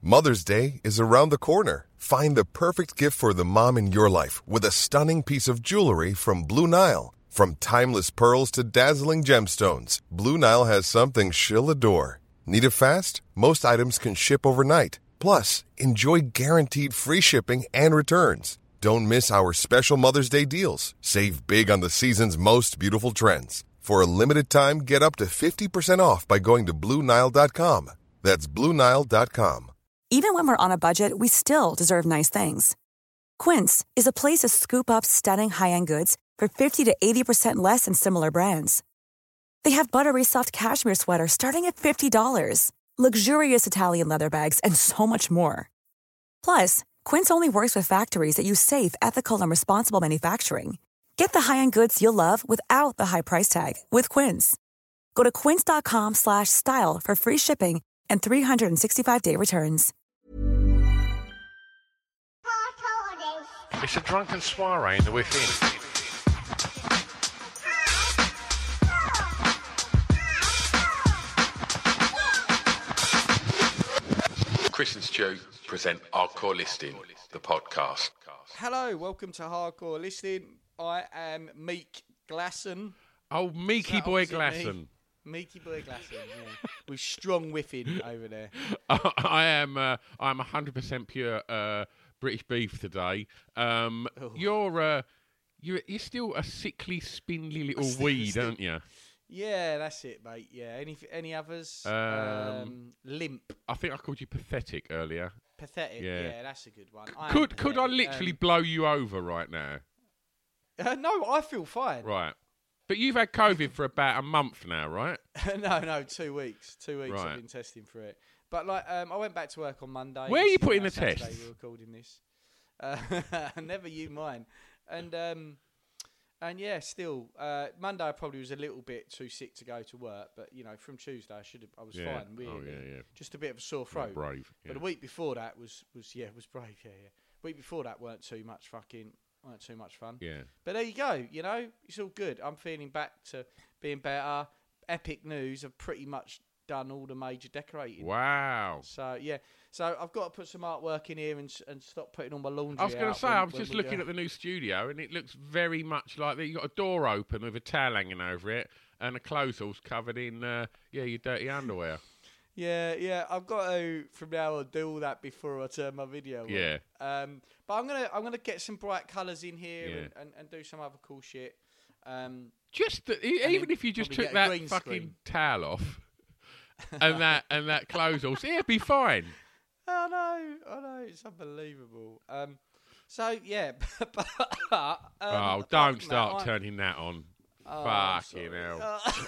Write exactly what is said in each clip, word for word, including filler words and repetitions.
Mother's Day is around the corner. Find the perfect gift for the mom in your life with a stunning piece of jewelry from Blue Nile. From timeless pearls to dazzling gemstones, Blue Nile has something she'll adore. Need it fast? Most items can ship overnight. Plus, enjoy guaranteed free shipping and returns. Don't miss our special Mother's Day deals. Save big on the season's most beautiful trends. For a limited time, get up to fifty percent off by going to Blue Nile dot com. That's Blue Nile dot com. Even when we're on a budget, we still deserve nice things. Quince is a place to scoop up stunning high-end goods for fifty to eighty percent less than similar brands. They have buttery soft cashmere sweaters starting at fifty dollars, luxurious Italian leather bags, and so much more. Plus, Quince only works with factories that use safe, ethical, and responsible manufacturing. Get the high-end goods you'll love without the high price tag with Quince. Go to quince dot com slash style for free shipping and three hundred sixty-five day returns. It's a drunken soiree in the within. Chris and Stu present Hardcore Listing, the podcast. Hello, welcome to Hardcore Listing. I am Meek Glasson. Oh, Meeky Boy Glasson. Meeky Boy Glasson, yeah. With strong whiffing over there. I am uh, I'm one hundred percent pure uh, British beef today. Um, you're, uh, you're you're still a sickly, spindly little weed, aren't you? Yeah, that's it, mate. Yeah. Any any others? Um, um, limp. I think I called you pathetic earlier. Pathetic. Yeah, Yeah. that's a good one. I Could could I pathetic. literally Um, blow you over right now? Uh, no, I feel fine. Right. But you've had COVID for about a month now, right? no, no, two weeks. Two weeks Right. I've been testing for it. But like, um, I went back to work on Monday. Where are you This is, putting uh, the Saturday tests? We're recording this. Uh, never you mind. And um, and yeah, still uh, Monday I probably was a little bit too sick to go to work, but you know, from Tuesday I should have. I was Yeah. fine. Really, Oh, yeah, yeah. just a bit of a sore You're throat. brave. Yeah. But the week before that was was yeah was brave. Yeah, yeah. Week before that weren't too much fucking. weren't too much fun. Yeah. But there you go. You know, it's all good. I'm feeling back to being better. Epic News have pretty much done all the major decorating. Wow. So yeah, so I've got to put some artwork in here and and stop putting all my laundry. I was going out to say, when- I was when just we looking go. at the new studio, and it looks very much like that. You got a door open with a towel hanging over it, and the clothes all covered in, uh, yeah, your dirty underwear. Yeah, yeah. I've got to from now on do all that before I turn my video on. Yeah. Um, but I'm gonna I'm gonna get some bright colours in here Yeah. and, and, and do some other cool shit. Um, Just the, e- And even then if you just probably took get a that green fucking screen. towel off, and that and that clothes all, yeah, it'd be fine. I know, I know, it's unbelievable. Um, so yeah, but um, Oh, apart don't from start that, I'm- turning that on. Oh, Fucking sorry.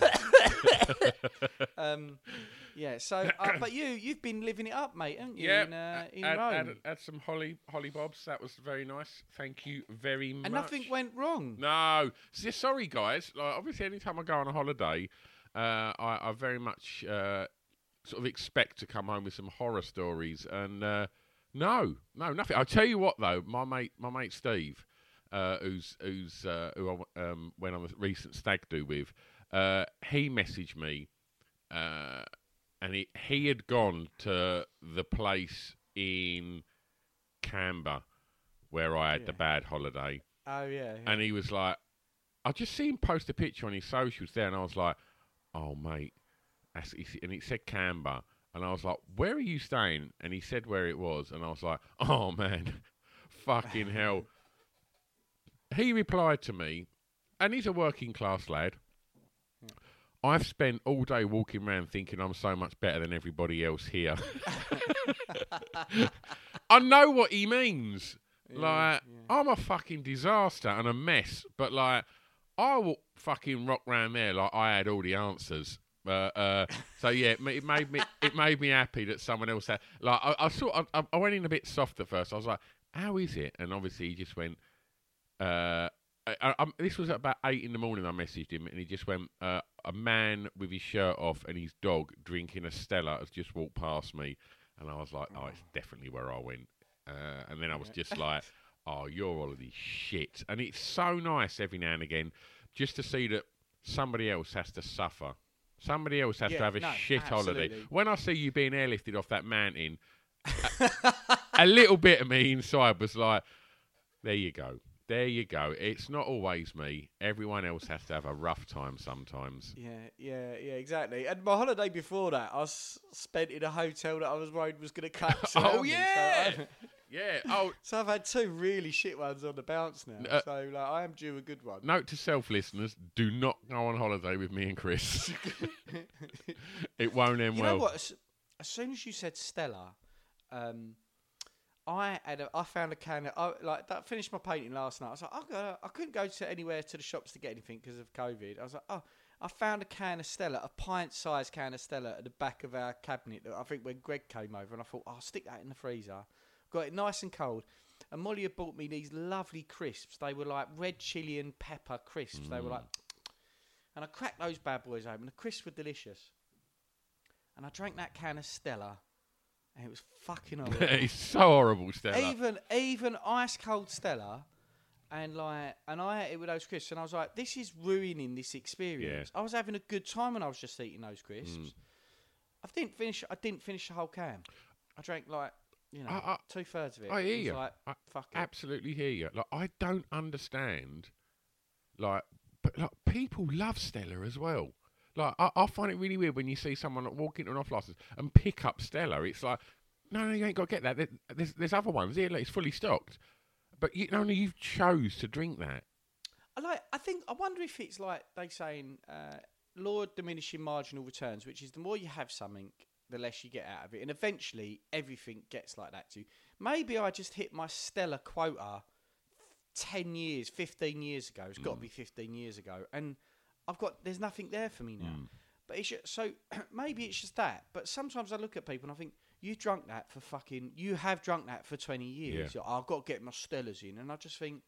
hell. um, yeah. So, uh, but you, you've been living it up, mate, haven't you? Yeah, in, uh, in had, Rome, had, had some holly holly bobs. That was very nice. Thank you very much. and nothing went wrong. No, S- sorry guys. Like, obviously, anytime I go on a holiday, uh, I, I very much uh, sort of expect to come home with some horror stories. And uh, no, no, nothing. I'll tell you what though, my mate, my mate Steve, uh, who's who's uh, who I um, went on a recent stag do with, uh, he messaged me, uh, and he he had gone to the place in Canberra where I had the Yeah. bad holiday. Oh yeah. yeah. And he was like, I just see him post a picture on his socials there, and I was like, oh, mate. That's, and it said Canberra. And I was like, where are you staying? And he said where it was. And I was like, oh, man, fucking hell. He replied to me, and he's a working class lad. Yeah. I've spent all day walking around thinking I'm so much better than everybody else here. I know what he means. Yeah, Like, yeah. I'm a fucking disaster and a mess, but like, I will fucking rock round there like I had all the answers. Uh, uh, so yeah, it, ma- it made me it made me happy that someone else had. Like, I, I sort I, I went in a bit soft at first. I was like, "How is it?" And obviously, he just went. Uh, I, I, I, this was at about eight in the morning. I messaged him, and he just went, uh, "A man with his shirt off and his dog drinking a Stella has just walked past me," and I was like, "Oh, it's definitely where I went." Uh, and then I was just like, oh, you're all of this shit. And it's so nice every now and again just to see that somebody else has to suffer. Somebody else has Yeah, to have a no, shit holiday. absolutely. When I see you being airlifted off that mountain a, a little bit of me inside was like, there you go. There you go. It's not always me. Everyone else has to have a rough time sometimes. Yeah, yeah, yeah, exactly. And my holiday before that, I s- spent in a hotel that I was worried was going to catch. Oh, me, yeah. So, I, Yeah. Oh, so I've had two really shit ones on the bounce now. Uh, so like, I am due a good one. note to self listeners: do not go on holiday with me and Chris. It won't end You well. know what? As, as soon as you said Stella, um, I had a, I found a can. Of, I, like that. Finished my painting last night. I was like, I, gotta, I couldn't go to anywhere to the shops to get anything because of COVID. I was like, oh, I found a can of Stella, a pint-sized can of Stella at the back of our cabinet. That I think when Greg came over, and I thought, oh, I'll stick that in the freezer. Got it nice and cold. And Molly had bought me these lovely crisps. They were like red chili and pepper crisps. Mm. They were like, and I cracked those bad boys open. The crisps were delicious. And I drank that can of Stella. And it was fucking horrible. It's so horrible, Stella. Even even ice cold Stella, and like, and I ate it with those crisps, and I was like, this is ruining this experience. Yeah. I was having a good time when I was just eating those crisps. Mm. I didn't finish. I didn't finish the whole can. I drank like, you know, I, I, two thirds of it. I hear it was you. Like, I fuck it. Absolutely hear you. Like, I don't understand. Like, but like, people love Stella as well. Like, I, I find it really weird when you see someone like, walk into an off license and pick up Stella. It's like, no, no, you ain't got to get that. There, there's, there's other ones here. Like, it's fully stocked, but you only you chose to drink that. I like. I think. I wonder if it's like they saying uh, law of diminishing marginal returns, which is the more you have something, the less you get out of it, and eventually everything gets like that too. Maybe I just hit my Stella quota ten years, fifteen years ago. It's got to mm. be fifteen years ago, and I've got, there's nothing there for me now. Mm. But it's just, so maybe it's just that. But sometimes I look at people and I think, you drunk that for fucking, you have drunk that for twenty years. Yeah. I've got to get my Stellas in. And I just think,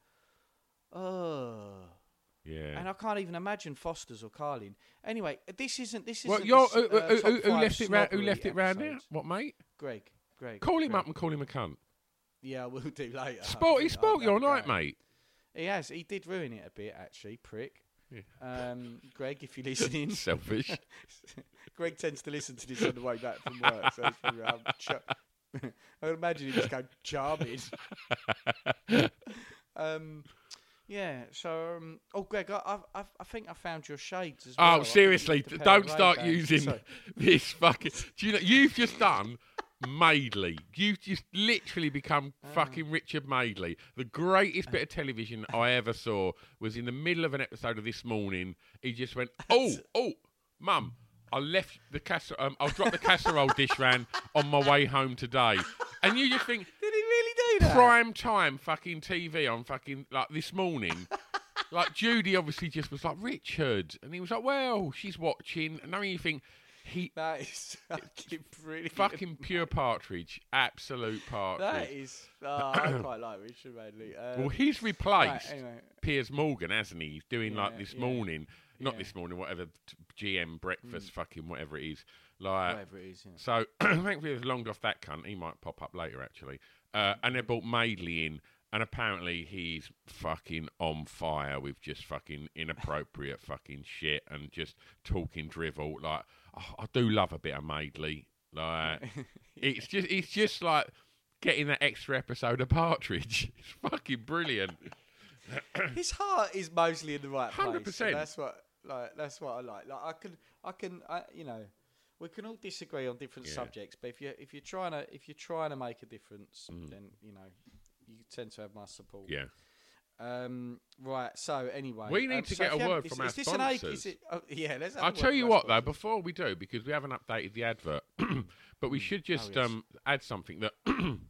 oh. Yeah. And I can't even imagine Foster's or Carlin. Anyway, this isn't, this isn't. Well, you're, this, uh, who, who, who left it round, who left it round episodes. now? What, mate? Greg. Greg. Call him Greg. up and call him a cunt. Yeah, we'll do later. Sport, he spoilt your night, mate. He has. He did ruin it a bit, actually, prick. Yeah. Um, Greg, if you're listening. Selfish. Greg tends to listen to this on the way back from work. So probably, um, ch- I would imagine he just go charming. um, yeah, so, um, oh, Greg, I, I, I think I found your shades as well. Oh, seriously, don't start Ray-Bans. using Sorry. this fucking. Do you know, you've just done Madeley. You've just literally become Oh. fucking Richard Madeley. The greatest bit of television I ever saw was in the middle of an episode of This Morning. He just went, oh, oh, Mum, I left the casserole, um, I'll drop the casserole dish round on my way home today. And you just think, Did he really do that? prime time fucking T V on fucking, like, This Morning. Like, Judy obviously just was like, Richard. And he was like, well, she's watching. And now you think, he... That is fucking brilliant. Fucking pure partridge. Absolute partridge. That is... Oh, I quite like Richard Madeley. Um, well, he's replaced right, anyway. Piers Morgan, hasn't he? He's doing, Yeah, like, This yeah. Morning. Not Yeah. This Morning, whatever, t- G M breakfast, Mm. fucking whatever it is. Like, Whatever it is, yeah. So, thankfully, it's longed off that cunt. He might pop up later, actually. Uh, and they brought Madeley in, and apparently he's fucking on fire with just fucking inappropriate fucking shit and just talking drivel. Like, oh, I do love a bit of Madeley. Like, it's just, it's just like getting that extra episode of Partridge. It's fucking brilliant. His heart is mostly in the right place. one hundred percent. So that's what, like, that's what I like. Like, I can, I can, I, you know, we can all disagree on different Yeah. subjects, but if you if you're trying to if you're trying to make a difference, Mm. then you know you tend to have my support. Yeah. Um. Right. So anyway, We need um, to so get if a you word haven't- from is, our is this an egg? sponsors. Is it? Oh, yeah. Let's. Have a I'll word tell from you our what, though, sponsors. before we do, because we haven't updated the advert, but we should just yes. um, add something that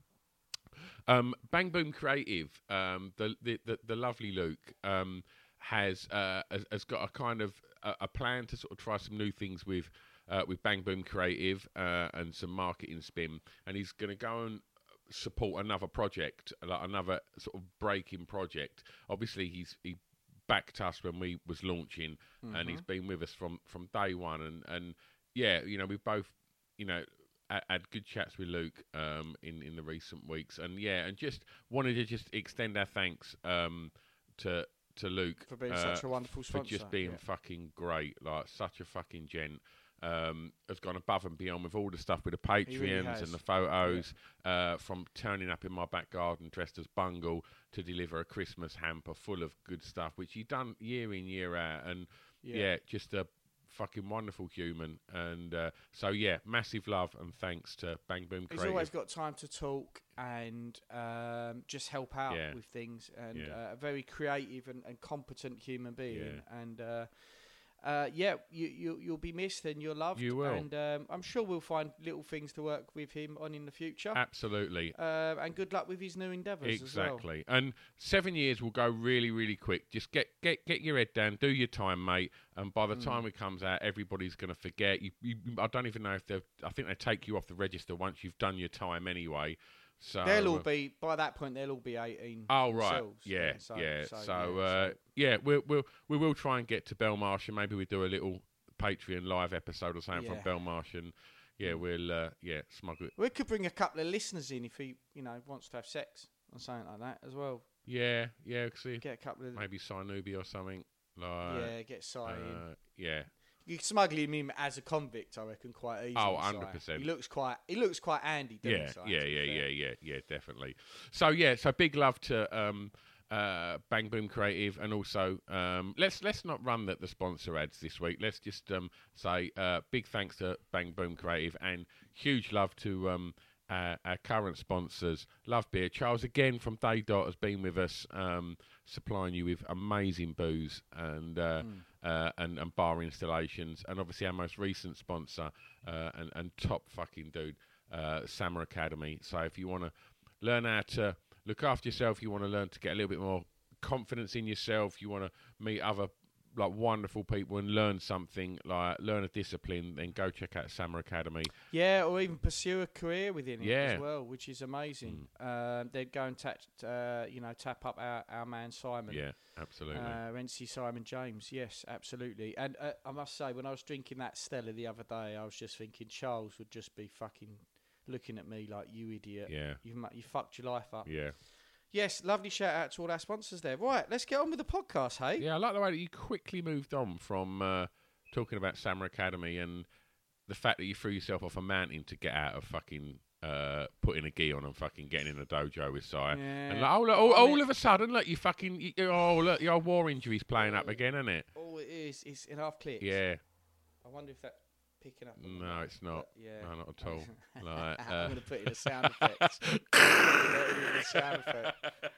um, Bang Boom Creative, um, the, the, the the lovely Luke, um, has, uh, has has got a kind of a, a plan to sort of try some new things with uh, with Bang Boom Creative uh, and some marketing spin, and he's going to go and support another project, like another sort of breaking project. Obviously, he's he backed us when we was launching, mm-hmm. and he's been with us from, from day one. And, and yeah, you know, we've both, you know, had, had good chats with Luke um, in in the recent weeks, and yeah, and just wanted to just extend our thanks um, to to Luke For being uh, such a wonderful for sponsor, just being yeah. fucking great, like such a fucking gent. um, has gone above and beyond with all the stuff with the Patreons really has. and the photos, yeah. uh, from turning up in my back garden dressed as Bungle to deliver a Christmas hamper full of good stuff, which he done year in, year out. And, yeah, yeah just a fucking wonderful human. And uh, so, yeah, massive love and thanks to Bang Boom Creative. He's always got time to talk and um, just help out yeah. with things. And yeah. uh, a very creative and, and competent human being. Yeah. And... Uh, Uh, yeah, you, you, you'll be missed and you're loved. You will. And um, I'm sure we'll find little things to work with him on in the future. Absolutely. Uh, and good luck with his new endeavours exactly. as well. And seven years will go really, really quick. Just get, get, get your head down, do your time, mate. And by the mm. time it comes out, everybody's going to forget. You, you, I don't even know if they've... I think they take you off the register once you've done your time anyway. So they'll all be by that point. They'll all be eighteen. Oh right, themselves. yeah, so, yeah. So, so, yeah, uh, so. yeah, we'll we'll we will try and get to Belmarsh, and maybe we do a little Patreon live episode or something yeah. from Belmarsh, and yeah, we'll uh, yeah smuggle it. We could bring a couple of listeners in if he, you know, wants to have sex or something like that as well. Yeah, yeah. See, get a couple of maybe Sinubi or something. Like, yeah, get Si uh, in. Yeah. You can smuggle him in as a convict, I reckon, quite easily. Oh, one hundred percent. He looks quite. He looks quite handy, doesn't yeah, he? Yeah, yeah, yeah, yeah, yeah, definitely. So yeah, so big love to um, uh, Bang Boom Creative, and also um, let's let's not run the, the sponsor ads this week. Let's just um, say uh, big thanks to Bang Boom Creative, and huge love to um, uh, our current sponsors, Love Beer. Charles again from Day Dot has been with us, um, supplying you with amazing booze and. Uh, mm. Uh, and, and bar installations, and obviously our most recent sponsor uh, and, and top fucking dude, uh, Summer Academy. So if you want to learn how to look after yourself, you want to learn to get a little bit more confidence in yourself, you want to meet other like wonderful people and learn something, like learn a discipline, then go check out Summer Academy. Yeah, or even pursue a career within it yeah. as well, which is amazing. Mm. Um, they'd go and tap, uh, you know, tap up our, our man Simon. Yeah, absolutely. Uh, N C Simon James, yes, absolutely. And uh, I must say, when I was drinking that Stella the other day, I was just thinking Charles would just be fucking looking at me like, you idiot. Yeah. You you fucked your life up. Yeah. Yes, lovely shout out to all our sponsors there. Right, let's get on with the podcast, hey? Yeah, I like the way that you quickly moved on from uh, talking about Summer Academy and the fact that you threw yourself off a mountain to get out of fucking uh, putting a gi on and fucking getting in a dojo with Si. Yeah. And like, oh, look, all, all of a sudden, look, you fucking, you, oh, look, your war injury's playing up again, isn't it? All it is, is in half clicks. Yeah. I wonder if that... picking up. No, it's not. Yeah. No, not at all. Like, uh, I'm going to put in a sound effect. a sound effect.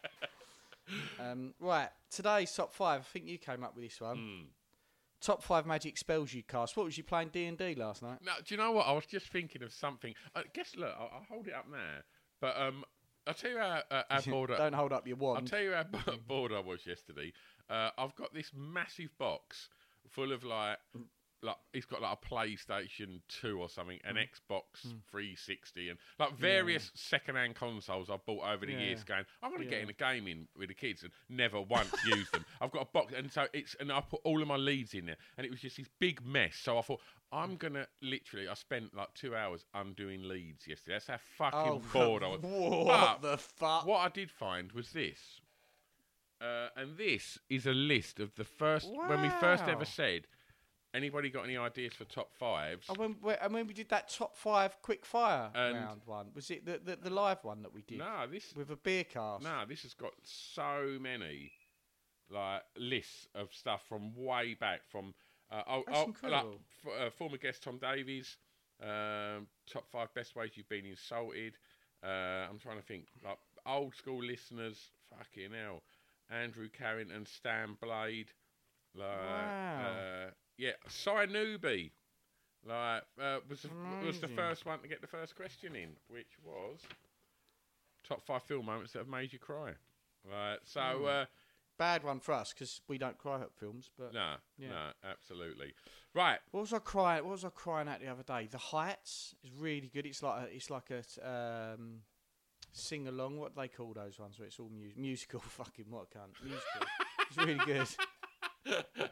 Um, right, today's top five. I think you came up with this one. Mm. Top five magic spells you cast. What was you playing D and D last night? No, do you know what? I was just thinking of something. I guess, look, I'll, I'll hold it up now. But um, I'll tell you how, uh, how bored I... Don't hold up your wand. I'll tell you how bored I was yesterday. Uh, I've got this massive box full of, like... Like he's got like a PlayStation two or something, an mm. Xbox mm. three sixty, and like various yeah. second-hand consoles I've bought over the yeah. years. Going, I'm going to yeah. get in a gaming with the kids, and never once used them. I've got a box, and so it's, and I put all of my leads in there, and it was just this big mess. So I thought, I'm gonna literally. I spent like two hours undoing leads yesterday. That's how fucking oh, bored I was. What but the fuck? What I did find was this, uh, and this is a list of the first wow. when we first ever said. Anybody got any ideas for top fives? And when, when, and when we did that top five quick fire and round one, was it the, the the live one that we did? No, this with a beer cast. No, this has got so many like lists of stuff from way back from uh, oh, That's oh, incredible. Like, f- uh, former guest Tom Davies, um, top five best ways you've been insulted. Uh, I'm trying to think like old school listeners. Fucking hell, Andrew Carrington, Stan Blade. Like, wow. Uh, yeah, Sinubi, like uh, was the, was the first one to get the first question in, which was top five film moments that have made you cry. Right, so mm. uh, bad one for us because we don't cry at films, but no, yeah. no, absolutely. Right, what was I crying? What was I crying at the other day? The Heights is really good. It's like a, it's like a um, sing along. What do they call those ones where it's all mu- musical? Fucking what I can't musical. It's really good.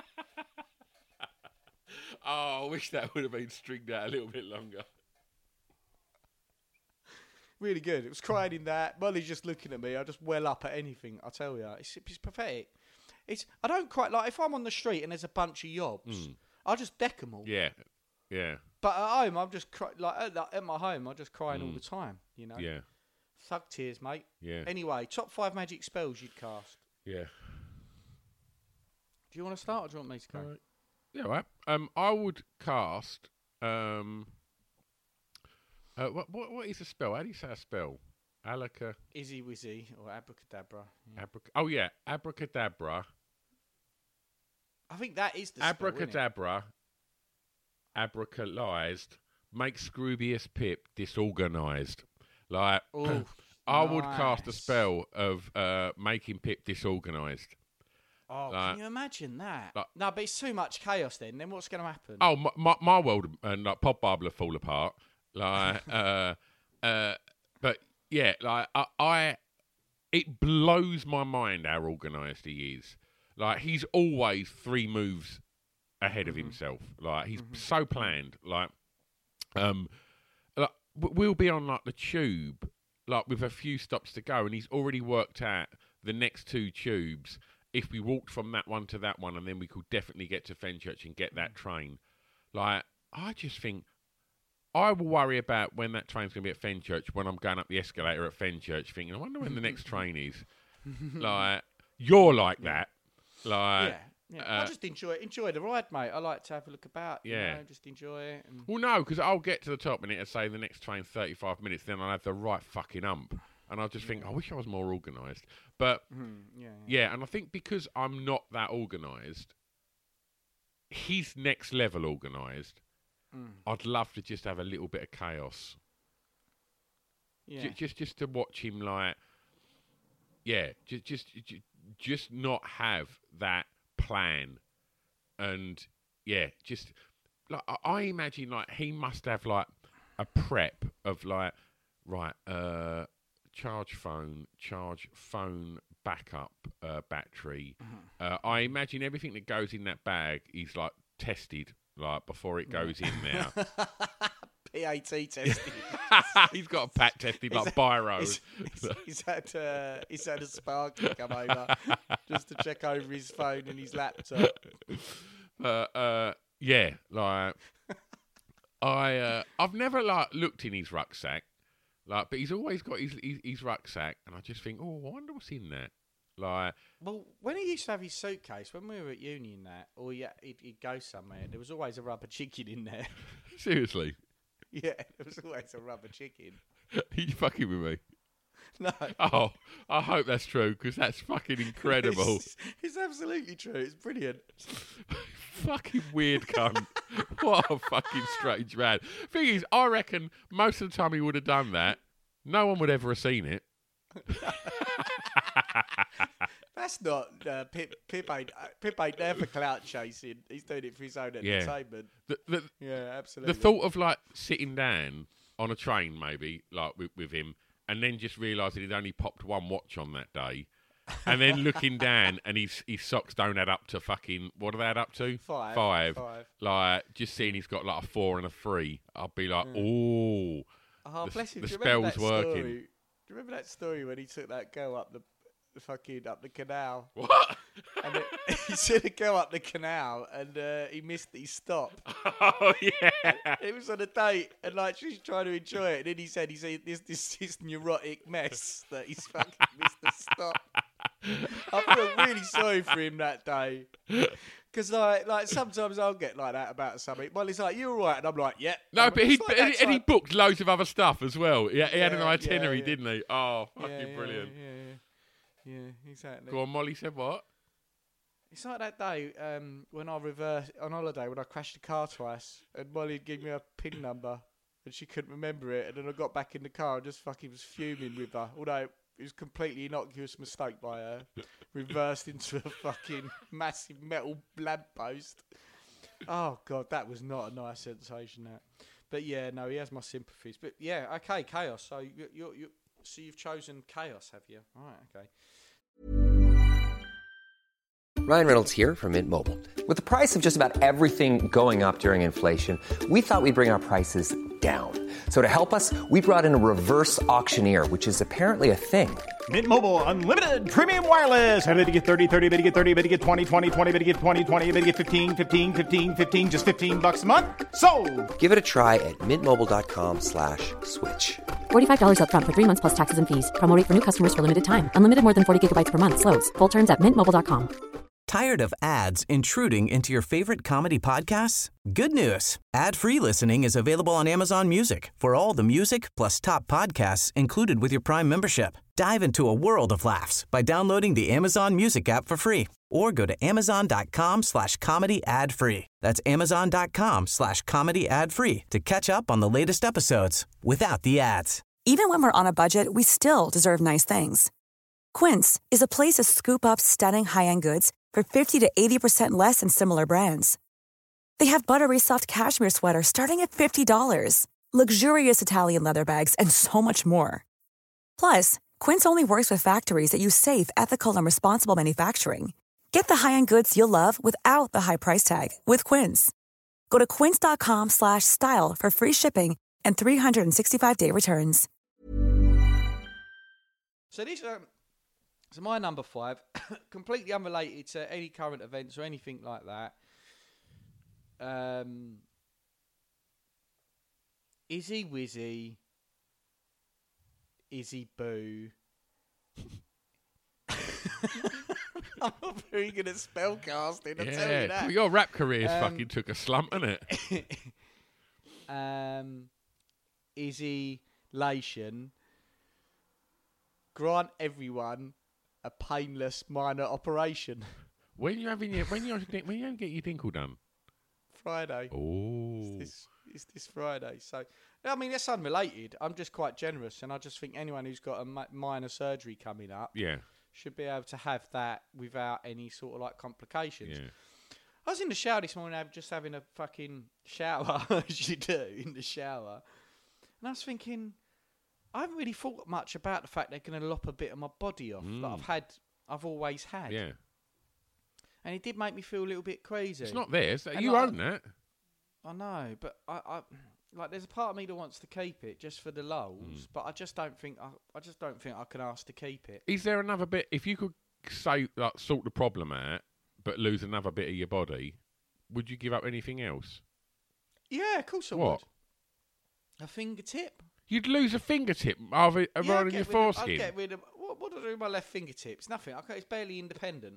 Oh, I wish that would have been stringed out a little bit longer. Really good. It was crying in that. Molly's just looking at me. I just well up at anything. I tell you, it's, it's pathetic. It's I don't quite like if I'm on the street and there's a bunch of yobs. Mm. I just deck them all. Yeah, Yeah. But at home, I'm just cry- like at, the- at my home, I'm just crying all Mm. the time. You know. Yeah. Thug tears, mate. Yeah. Anyway, top five magic spells you'd cast. Yeah. Do you want to start or do you want me to go? Right. Yeah, right. Um, I would cast. Um, uh, what what what is a spell? How do you say a spell? Alaca. Izzy Wizzy or Abracadabra. Yeah. Abrac- oh yeah, abracadabra. I think that is the spell, isn't it? Abracadabra. Abracalized. Make Scroobius Pip disorganised. Like Ooh, I would cast a nice. spell of uh, making Pip disorganised. Oh, Like- can you imagine that? like- no, but it's too much chaos then. Then what's going to happen? Oh, my, my, my world and like Pod Bible fall apart. Like, uh, uh, but yeah, like I, I, it blows my mind how organised he is. Like he's always three moves ahead of himself. Like he's so planned. Like, um, like w- we'll be on like the tube, like with a few stops to go, and he's already worked out the next two tubes. If we walked from that one to that one, and then we could definitely get to Fenchurch and get that train. Like, I just think I will worry about when that train's going to be at Fenchurch, when I'm going up the escalator at Fenchurch, thinking, I wonder when the next train is. Like, you're like that. Like, yeah, yeah. uh, I just enjoy enjoy the ride, mate. I like to have a look about. Yeah. You know, just enjoy it. And well, no, because I'll get to the top and it'll say the next train's thirty-five minutes, then I'll have the right fucking ump. And I'll just think, I wish I was more organised. But, mm, yeah, yeah. yeah, and I think because I'm not that organised, he's next level organised. Mm. I'd love to just have a little bit of chaos. yeah. J- just just to watch him, like, yeah, just, just, j- just not have that plan. And, yeah, just, like, I- I imagine, like, he must have, like, a prep of, like, right, uh, charge phone, charge phone backup uh, battery. Uh, I imagine everything that goes in that bag is like tested, like before it goes in there. P A T testing. He's got a pat tested like He's- biro. He's, he's, he's had uh, he's had a Sparky come over just to check over his phone and his laptop. But uh, yeah, like I, uh, I've never like looked in his rucksack. Like, but he's always got his, his his rucksack, and I just think, oh, I wonder what's in there. Like, Well, when he used to have his suitcase, when we were at uni and that, or yeah, he'd, he'd go somewhere, there was always a rubber chicken in there. seriously, Yeah, there was always a rubber chicken. are you fucking with me? No. Oh, I hope that's true because that's fucking incredible. It's, it's absolutely true. It's brilliant. Fucking weird cunt. What a fucking strange man. Thing is, I reckon most of the time he would have done that. No one would ever have seen it. That's not uh, Pip. Pip ain't uh, Pip ain't there for clout chasing. He's doing it for his own Yeah. entertainment. The, the, Yeah, absolutely. the thought of like sitting down on a train, maybe like with, with him, and then just realising he'd only popped one watch on that day, and then looking down and his his socks don't add up to fucking what do they add up to? Five. Five. Five. Like just seeing he's got like a four and a three, I'd be like, oh, Oh, The- bless him. the Do you remember spell's that working. Story? Do you remember that story when he took that girl up the, the fucking up the canal? what? And it, he took a girl up the canal and uh, he missed his stop. Oh yeah. It was on a date and like she's trying to enjoy it, and then he said he's a, this this this neurotic mess that he's fucking missed the stop. I feel really sorry for him that day. Because like, like sometimes I'll get like that about something. Well, it's like, you're all right. And I'm like, yeah. No, I'm- but he it's like and, that and he type- booked loads of other stuff as well. Yeah, he had an Yeah, yeah, itinerary, yeah. didn't he? Oh, Yeah, fucking yeah, brilliant. Yeah, yeah, yeah, exactly. Go on, Molly said what? It's like that day um, when I reversed on holiday when I crashed the car twice, and Molly gave me a pin number, and she couldn't remember it, and then I got back in the car and just fucking was fuming with her. Although it was a completely innocuous mistake by her, reversed into a fucking massive metal lamppost. Oh god, that was not a nice sensation. That, but yeah, no, he has my sympathies. But yeah, okay, chaos. So you, you, you so you've chosen chaos, have you? All right, okay. Ryan Reynolds here from Mint Mobile. With the price of just about everything going up during inflation, we thought we'd bring our prices down. So to help us, we brought in a reverse auctioneer, which is apparently a thing. Mint Mobile Unlimited Premium Wireless. How to get thirty, thirty, how to get thirty, how to get twenty, twenty, twenty, how to get twenty, twenty, how to get fifteen, fifteen, fifteen, fifteen, just fifteen bucks a month? Sold! Give it a try at mintmobile.com slash switch. forty-five dollars up front for three months plus taxes and fees. Promo rate for new customers for limited time. Unlimited more than forty gigabytes per month. Slows full terms at mint mobile dot com. Tired of ads intruding into your favorite comedy podcasts? Good news. Ad-free listening is available on Amazon Music for all the music plus top podcasts included with your Prime membership. Dive into a world of laughs by downloading the Amazon Music app for free or go to amazon.com slash comedy ad-free. That's amazon.com slash comedy ad-free to catch up on the latest episodes without the ads. Even when we're on a budget, we still deserve nice things. Quince is a place to scoop up stunning high-end goods for fifty to eighty percent less than similar brands. They have buttery soft cashmere sweaters starting at fifty dollars, luxurious Italian leather bags, and so much more. Plus, Quince only works with factories that use safe, ethical, and responsible manufacturing. Get the high-end goods you'll love without the high price tag with Quince. Go to quince.com slash style for free shipping and three sixty-five day returns. So this, um, so my number five, completely unrelated to any current events or anything like that. Um, Izzy Wizzy, Izzy Boo. I'm not very good at spell casting, I'll tell you that. Well, your rap career's Um, fucking took a slump, innit? um, Izzy Lation. Grant everyone a painless minor operation. When you having your when you when you get your dinkle done? Friday. Oh, It's this, it's this Friday. So, I mean, that's unrelated. I'm just quite generous, and I just think anyone who's got a mi- minor surgery coming up yeah, should be able to have that without any sort of like complications. yeah. I was in the shower this morning, just having a fucking shower, as you do in the shower, and I was thinking, I haven't really thought much about the fact they're going to lop a bit of my body off Mm. that I've had, I've always had. Yeah. And it did make me feel a little bit crazy. It's not theirs. And You like, own that. I know, but I, I, like, there's a part of me that wants to keep it just for the lulz, Mm. but I just don't think I, I just don't think I can ask to keep it. Is there another bit? If you could say like sort the problem out, but lose another bit of your body, would you give up anything else? Yeah, of course I What? would. A fingertip. You'd lose a fingertip rather Yeah, rather I'd than get your rid of- foreskin. I'd get rid of what? What do I do with my left fingertip? It's nothing. Okay, it's barely independent.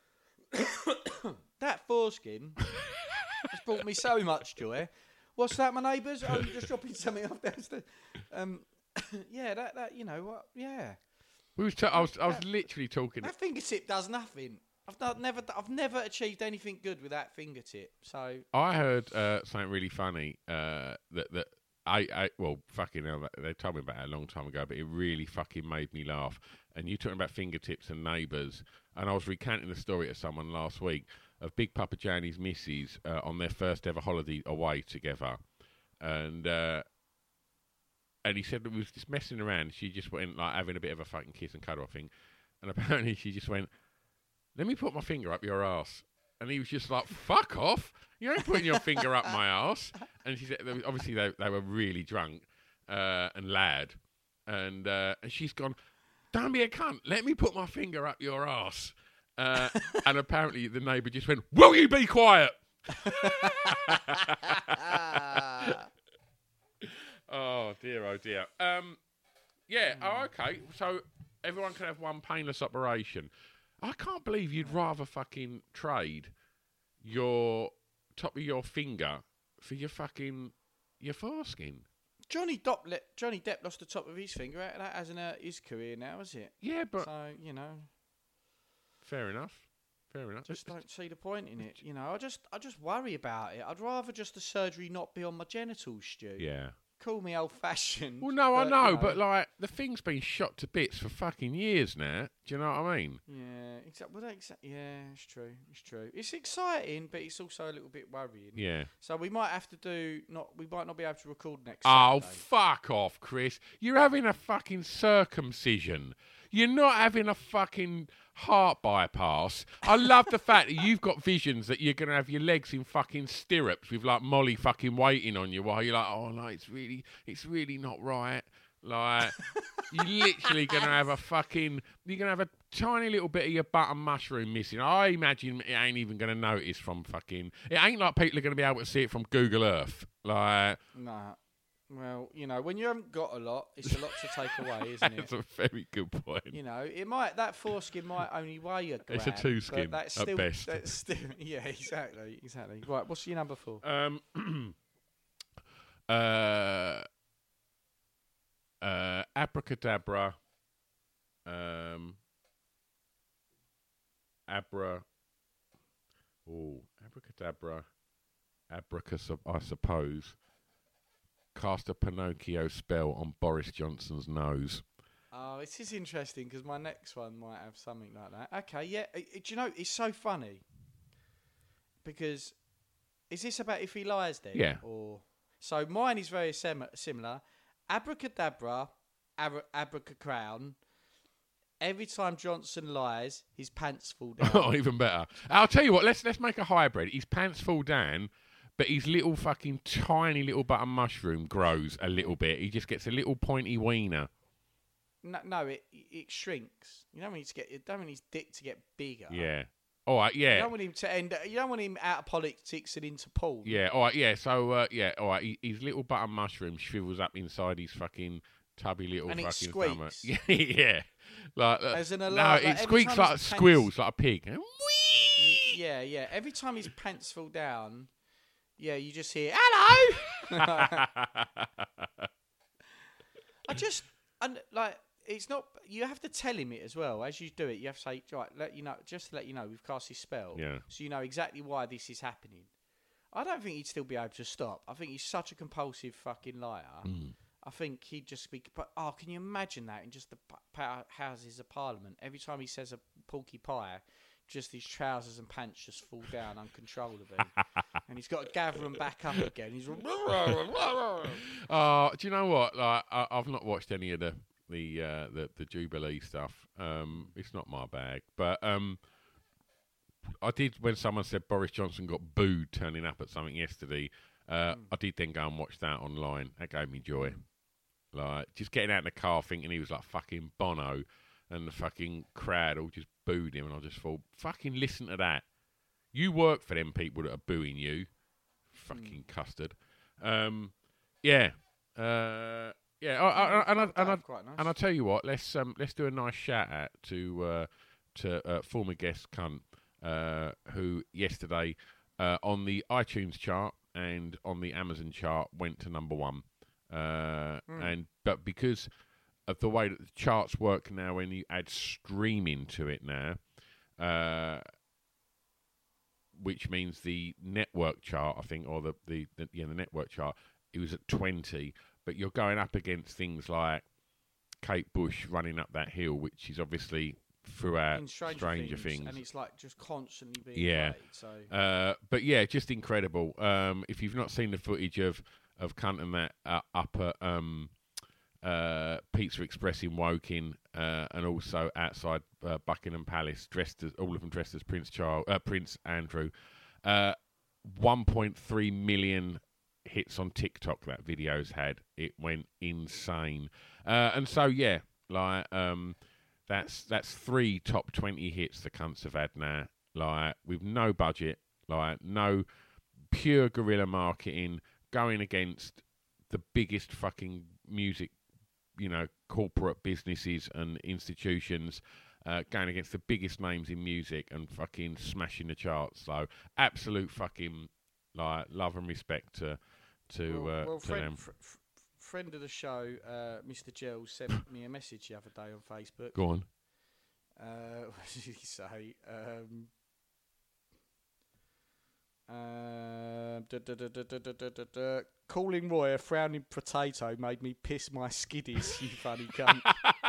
That foreskin has brought me so much joy. What's that, my neighbours? Oh, you're just dropping something off downstairs. Um, yeah, that that you know what? Yeah, We was t- I was I was literally talking. that fingertip does nothing. I've not, never I've never achieved anything good with that fingertip. So I heard uh, something really funny uh, that that I, I well fucking hell, they told me about it a long time ago, but it really fucking made me laugh. And you talking about fingertips and neighbours, and I was recounting the story to someone last week of Big Papa Johnny's missus uh, on their first ever holiday away together, and uh, and he said that we was just messing around. She just went like having a bit of a fucking kiss and cuddle thing, and apparently she just went, "Let me put my finger up your ass," and he was just like, "Fuck off! You ain't putting your finger up my ass." And she said, obviously they they were really drunk uh, and loud, and uh, and she's gone, "Don't be a cunt. Let me put my finger up your ass." Uh, and apparently the neighbour just went, "Will you be quiet?" Oh dear, oh dear. Um, yeah. Oh, okay. So everyone can have one painless operation. I can't believe you'd rather fucking trade your top of your finger for your fucking your foreskin. Johnny Depp, le- Johnny Depp lost the top of his finger. That hasn't hurt his career now, is it? Yeah, but So you know, fair enough. Fair enough. just don't see the point in it. You know, I just I just worry about it. I'd rather just the surgery not be on my genitals, Stu. Yeah. Call me old fashioned. Well, no, I but, know, you but like the thing's been shot to bits for fucking years now. Do you know what I mean? yeah, exactly. Well, exa- yeah, it's true. It's true. It's exciting, but it's also a little bit worrying. Yeah. So we might have to do not. We might not be able to record next. Oh, Saturday. fuck off, Chris. You're having a fucking circumcision. You're not having a fucking heart bypass. I love the fact that you've got visions that you're going to have your legs in fucking stirrups with like Molly fucking waiting on you while you're like, oh no, it's really, it's really not right. Like, you're literally going to have a fucking, you're going to have a tiny little bit of your button mushroom missing. I imagine it ain't even going to notice from fucking, it ain't like people are going to be able to see it from Google Earth. Like, Nah. Well, you know, when you haven't got a lot, it's a lot to take away, isn't it? that's a very good point. You know, it might that foreskin might only weigh a gram. It's a two skin but that's at still, best. That's still, yeah, exactly, exactly. Right, what's your number four? Um, uh, uh, Abracadabra. Um, Abra. Oh, Abracadabra. Abracus, I suppose. Cast a Pinocchio spell on Boris Johnson's nose. Oh, this is interesting because my next one might have something like that. Okay, yeah. Uh, Do you know, it's so funny because is this about if he lies then? Yeah. Or so mine is very sem- similar. Abracadabra, abra- abracacrown. Every time Johnson lies, his pants fall down. Oh, even better. I'll tell you what. Let's let's make a hybrid. His pants fall down, but his little fucking tiny little button mushroom grows a little bit. He just gets a little pointy wiener. No, no, it it shrinks. You don't want him to get. You don't want his dick to get bigger. Yeah. All right. Yeah. You don't want him to end. You don't want him out of politics and into porn. Yeah. All right. Yeah. So uh, yeah. All right. He, his little button mushroom shrivels up inside his fucking tubby little And it fucking squeaks. stomach. Yeah. Yeah. Like uh, As an no, alarm, it like every squeaks time like his pants- squeals like a pig. Y- Yeah, yeah. Every time his pants fall down, yeah, you just hear hello. I just and like it's not. You have to tell him it as well as you do it. You have to say, right, let you know, just to let you know, we've cast his spell, Yeah. so you know exactly why this is happening. I don't think he'd still be able to stop. I think he's such a compulsive fucking liar. Mm. I think he'd just be. But oh, can you imagine that in just the p- pa- houses of Parliament? Every time he says a porky pie, just his trousers and pants just fall down uncontrollably, and he's got to gather them back up again. He's. Uh, do you know what? Like, I, I've not watched any of the the uh, the, the Jubilee stuff. Um, it's not my bag. But um, I did when someone said Boris Johnson got booed turning up at something yesterday. Uh, mm. I did then go and watch that online. That gave me joy. Like just getting out in the car thinking he was like fucking Bono, and the fucking crowd all just booed him, and I just thought, fucking listen to that. You work for them people that are booing you, fucking mm. custard. Um, yeah, uh, yeah. I, I, and I, and I, quite nice. and I tell you what, let's um, let's do a nice shout out to uh, to uh, former guest cunt uh, who yesterday uh, on the iTunes chart and on the Amazon chart went to number one. Uh, mm. And but because of the way that the charts work now, when you add streaming to it now, uh, which means the network chart, I think, or the the, the yeah the network chart, it was at twenty. But you're going up against things like Kate Bush running up that hill, which is obviously throughout In Stranger, Stranger Things, Things, and it's like just constantly being yeah. played, so. Uh, but yeah, just incredible. Um, if you've not seen the footage of of Cunt and that uh, up at um, uh, Pizza Express in Woking, uh, and also outside uh, Buckingham Palace, dressed as all of them dressed as Prince Charles, uh, Prince Andrew. Uh, one point three million hits on TikTok that video's had. It went insane. Uh, and so yeah, like um, that's that's three top twenty hits the cunts have had now. Like with no budget, like no pure guerrilla marketing. Going against the biggest fucking music, you know, corporate businesses and institutions, uh, going against the biggest names in music and fucking smashing the charts. So absolute fucking like love and respect to to, well, uh, well, to friend, them. Fr- fr- friend of the show, uh, Mister Gels, sent me a message the other day on Facebook. Go on. Uh, what did he say? Um, Uh, da, da, da, da, da, da, da, da. Calling Roy a frowning potato made me piss my skiddies, you funny cunt.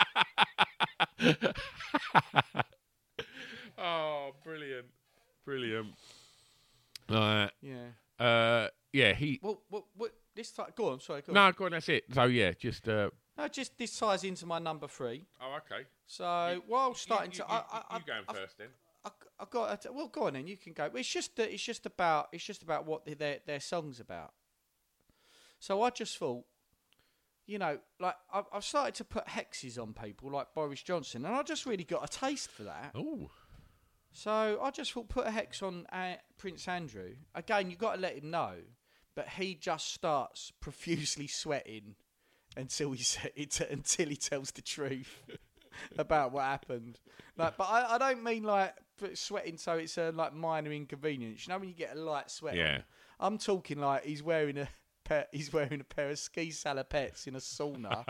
Oh, brilliant. Brilliant. Uh, yeah. Uh, yeah, he... Well, well, well, this time... Go on, sorry, go on. No, go on, that's it. So, yeah, just... Uh, No, just this ties into my number three. Oh, okay. So You- while starting you, to, you, I, I, you, you going I've, first then. I, I got a, well. Go on then. You can go. It's just that it's just about it's just about what their their songs about. So I just thought, you know, like I've, I've started to put hexes on people like Boris Johnson, and I just really got a taste for that. Oh. So I just thought put a hex on uh, Prince Andrew. Again, you got to let him know, but he just starts profusely sweating until he it, until he tells the truth about what happened. Like, but I, I don't mean like sweating so it's a like minor inconvenience. You know when you get a light sweat. Yeah. On? I'm talking like he's wearing a pair, he's wearing a pair of ski salopettes in a sauna.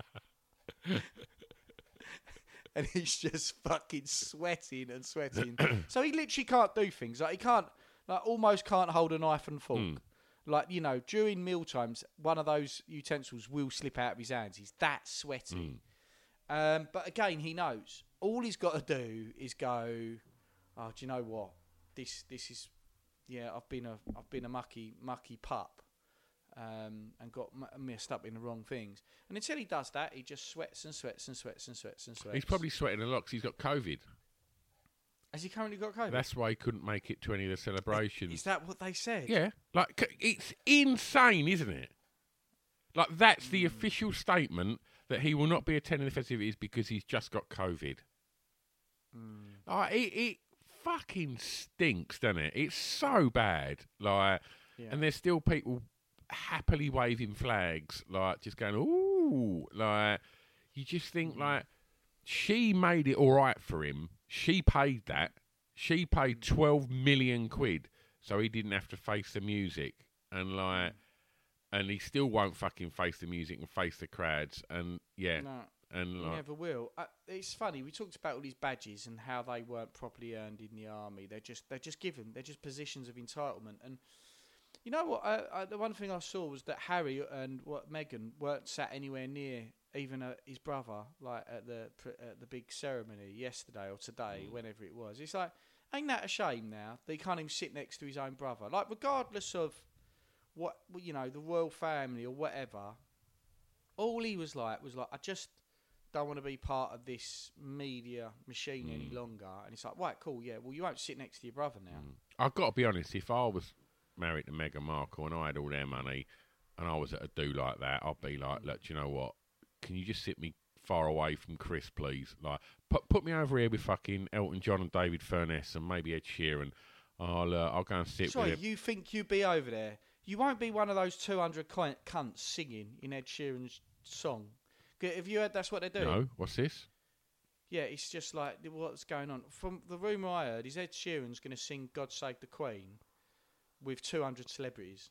And he's just fucking sweating and sweating. So he literally can't do things. Like he can't, like almost can't hold a knife and fork. Mm. Like, you know, during meal times, one of those utensils will slip out of his hands. He's that sweaty. Mm. Um, but again, he knows. All he's got to do is go, oh, do you know what? This this is, yeah, I've been a I've been a mucky mucky pup. Um, and got m- messed up in the wrong things. And until he does that, he just sweats and sweats and sweats and sweats and sweats. He's probably sweating a lot because he's got COVID. Has he currently got COVID? That's why he couldn't make it to any of the celebrations. Is that what they said? Yeah. Like, it's insane, isn't it? Like, that's mm. the official statement that he will not be attending the festivities because he's just got COVID. Mm. Like, it, it fucking stinks, doesn't it? It's so bad. Like, yeah. And there's still people happily waving flags, like just going, ooh, like you just think like she made it all right for him. She paid that. She paid twelve million quid, so he didn't have to face the music, and like, and he still won't fucking face the music and face the crowds, and yeah, no, and he like, never will. Uh, it's funny. We talked about all these badges and how they weren't properly earned in the army. They're just they're just given. They're just positions of entitlement. And you know what? I, I, the one thing I saw was that Harry and what Meghan weren't sat anywhere near even uh, his brother, like at the at the big ceremony yesterday or today, mm. whenever it was. It's like, ain't that a shame now? They can't even sit next to his own brother. Like, regardless of what, you know, the royal family or whatever, all he was like was like, I just don't want to be part of this media machine mm. any longer. And it's like, right, cool, yeah, well, you won't sit next to your brother now. Mm. I've got to be honest, if I was married to Meghan Markle and I had all their money and I was at a do like that, I'd be like, look, do you know what? Can you just sit me far away from Chris, please? Like, put put me over here with fucking Elton John and David Furness and maybe Ed Sheeran. I'll uh, I'll go and sit Sorry, with him. You think you'd be over there? You won't be one of those two hundred cunts singing in Ed Sheeran's song. Have you heard that's what they're doing? No, what's this? Yeah, it's just like, what's going on? From the rumour I heard, is Ed Sheeran's going to sing God Save the Queen with two hundred celebrities.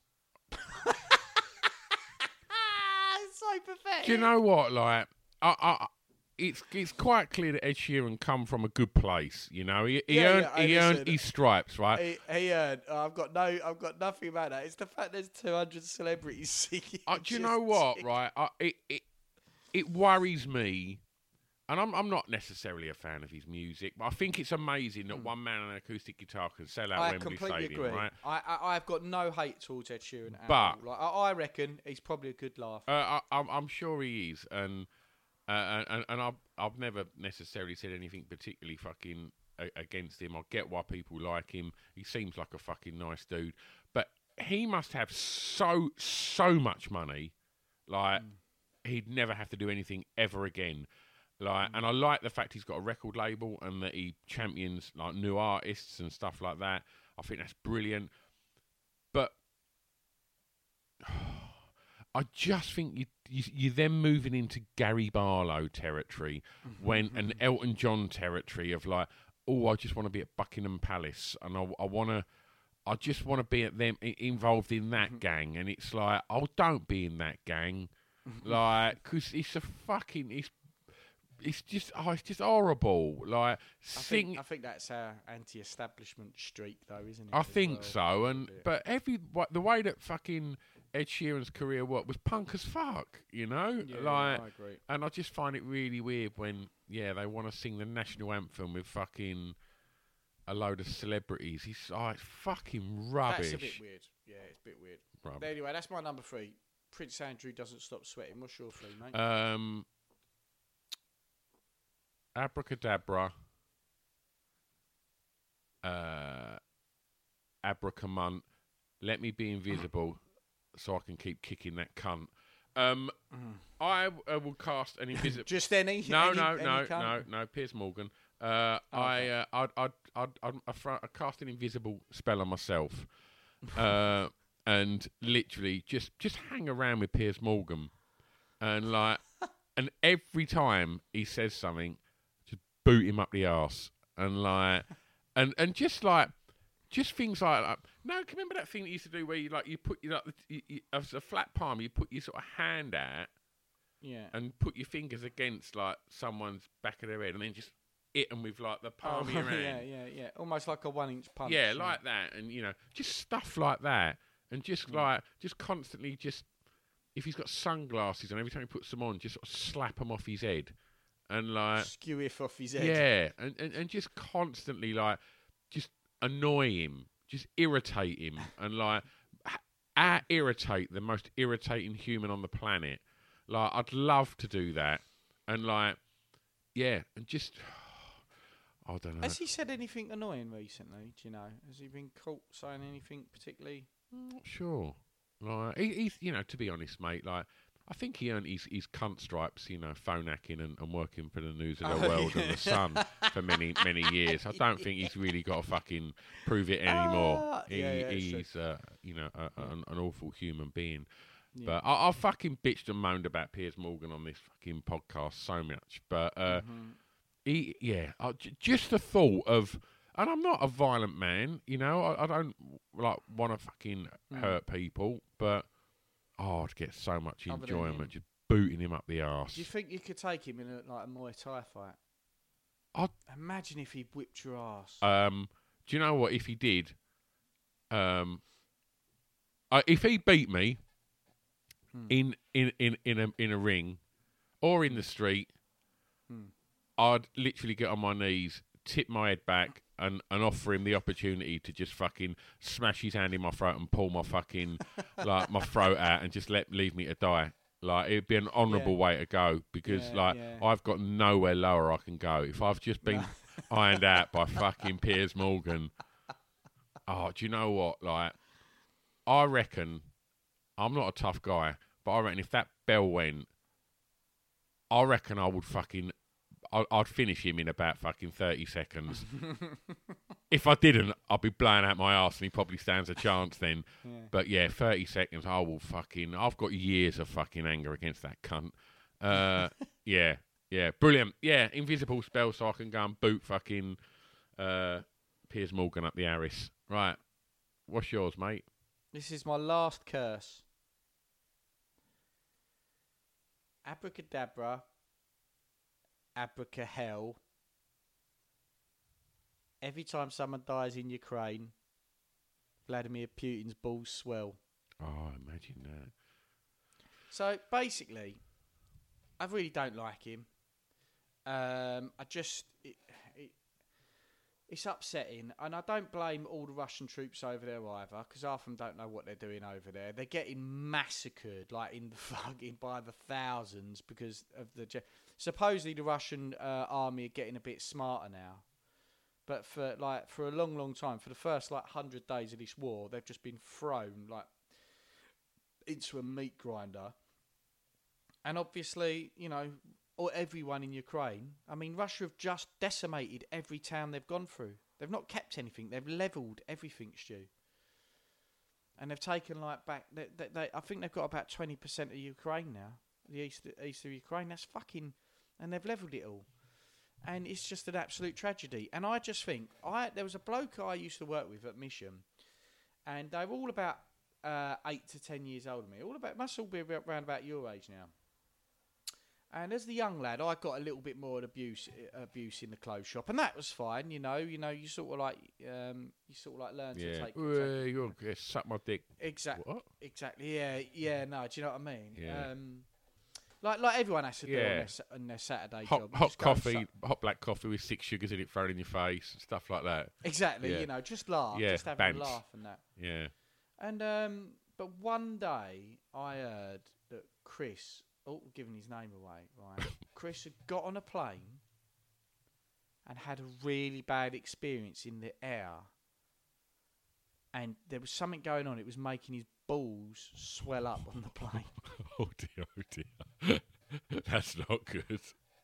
It's so pathetic. Do you know what? Like, I, I, it's it's quite clear that Ed Sheeran come from a good place. You know, he, he yeah, earned yeah, he listen, earned his stripes, right? He, he earned. Oh, I've got no. I've got nothing about that. It's the fact there's two hundred celebrities singing. Uh, do you know what? Sick. Right? I, it it it worries me. And I'm I'm not necessarily a fan of his music, but I think it's amazing that mm. one man on an acoustic guitar can sell out I Wembley completely Stadium, agree. right? I, I I've got no hate towards Ed Sheeran, at but all. Like, I, I reckon he's probably a good laugh. Uh, I, I'm I'm sure he is, and uh, and and I've I've never necessarily said anything particularly fucking a- against him. I get why people like him. He seems like a fucking nice dude, but he must have so so much money, like mm. he'd never have to do anything ever again. Like, and I like the fact he's got a record label and that he champions like new artists and stuff like that. I think that's brilliant. But I just think you, you you're then moving into Gary Barlow territory when and Elton John territory of like, oh, I just want to be at Buckingham Palace and I, I want to, I just want to be at them involved in that gang. And it's like, oh, don't be in that gang, like, because it's a fucking it's. It's just, oh, it's just horrible. Like, I sing. think, I think that's our anti-establishment streak, though, isn't it? I think well, so, and but every what, the way that fucking Ed Sheeran's career worked was punk as fuck, you know. Yeah, like, I agree. And I just find it really weird when, yeah, they want to sing the national anthem with fucking a load of celebrities. It's, oh, it's fucking rubbish. That's a bit weird. Yeah, it's a bit weird. Rubbish. But anyway, that's my number three. Prince Andrew doesn't stop sweating. What's your three, mate? Um, abracadabra. Uh, abracamunt. Let me be invisible so I can keep kicking that cunt. Um, mm. I uh, will cast an invisible. Just any? No, any, no, any no, cunt? no, no. Piers Morgan. Uh, oh, I, okay. uh, I'd, I'd, I'd, I'd, I'd, I'd cast an invisible spell on myself, uh, and literally just, just hang around with Piers Morgan, and like, and every time he says something, just boot him up the arse, and like, and and just like. Just things like, like no, can you remember that thing that you used to do where you like you put you like you, you, as a flat palm, you put your sort of hand out, yeah, and put your fingers against like someone's back of their head, and then just hit them with like the palm oh, of your hand. Yeah, yeah, yeah, almost like a one-inch punch. Yeah, yeah, like that, and you know, just stuff like that, and just yeah. like just constantly just if he's got sunglasses and every time he puts them on, just sort of slap them off his head, and like skew it off his head. Yeah, and, and and just constantly like just. Annoy him, just irritate him, and like out irritate the most irritating human on the planet. Like I'd love to do that, and like yeah, and just I don't know. Has he said anything annoying recently? Do you know? Has he been caught saying anything particularly? I'm not sure. Like he, he's, you know, to be honest, mate, like. I think he earned his, his cunt stripes, you know, phone hacking and, and working for the News of the oh, World yeah. and the Sun for many, many years. I don't think he's really got to fucking prove it anymore. Uh, he, yeah, yeah, he's, uh, you know, a, a, an, an awful human being. Yeah. But I, I fucking bitched and moaned about Piers Morgan on this fucking podcast so much. But, uh, mm-hmm. he, yeah, I, j- just the thought of, and I'm not a violent man, you know, I, I don't, like, want to fucking mm. hurt people, but... Oh, I'd get so much enjoyment just booting him up the arse. Do you think you could take him in a, like a Muay Thai fight? I'd, Imagine if he whipped your ass. Um, do you know what? If he did, um, uh, if he beat me hmm. in in in in a in a ring or in the street, hmm. I'd literally get on my knees, tip my head back. And, and offer him the opportunity to just fucking smash his hand in my throat and pull my fucking like my throat out and just let leave me to die. Like it'd be an honourable yeah. way to go because yeah, like yeah. I've got nowhere lower I can go. If I've just been no. ironed out by fucking Piers Morgan, oh, do you know what? Like I reckon I'm not a tough guy, but I reckon if that bell went, I reckon I would fucking. I'd finish him in about fucking thirty seconds. If I didn't, I'd be blowing out my arse and he probably stands a chance then. Yeah. But yeah, thirty seconds, I will fucking... I've got years of fucking anger against that cunt. Uh, yeah, yeah, brilliant. Yeah, invisible spell so I can go and boot fucking uh, Piers Morgan up the arse. Right, what's yours, mate? This is my last curse. Abracadabra... Abracahell. Every time someone dies in Ukraine, Vladimir Putin's balls swell. Oh, imagine that. So basically, I really don't like him. Um, I just it, it, it's upsetting, and I don't blame all the Russian troops over there either, because half of them don't know what they're doing over there. They're getting massacred, like in the fucking by the thousands, because of the. Je- Supposedly the Russian uh, army are getting a bit smarter now, but for like for a long, long time, for the first like hundred days of this war, they've just been thrown like into a meat grinder. And obviously, you know, or everyone in Ukraine. I mean, Russia have just decimated every town they've gone through. They've not kept anything. They've levelled everything, Stu. And they've taken like back. They, they, they, I think they've got about twenty percent of Ukraine now. The east, east of Ukraine. That's fucking. And they've levelled it all. And it's just an absolute tragedy. And I just think, I there was a bloke I used to work with at Mission, and they were all about uh, eight to ten years older than me. All about must all be around about your age now. And as the young lad, I got a little bit more abuse abuse in the clothes shop, and that was fine. You know, you know, you sort of like um, you sort of like learn yeah. to take. Uh, you're gonna suck my dick. Exactly. What? Exactly. Yeah. Yeah. No. Do you know what I mean? Yeah. Um, Like like everyone has to do yeah. on, their, on their Saturday hot, job. Hot coffee, hot black coffee with six sugars in it thrown in your face, stuff like that. Exactly, yeah. you know, just laugh, yeah, just have bants. a laugh and that. Yeah. And um, but one day I heard that Chris, oh, giving his name away, right? Chris had got on a plane and had a really bad experience in the air. And there was something going on. It was making his balls swell up on the plane. Oh, dear, oh, dear. That's not good.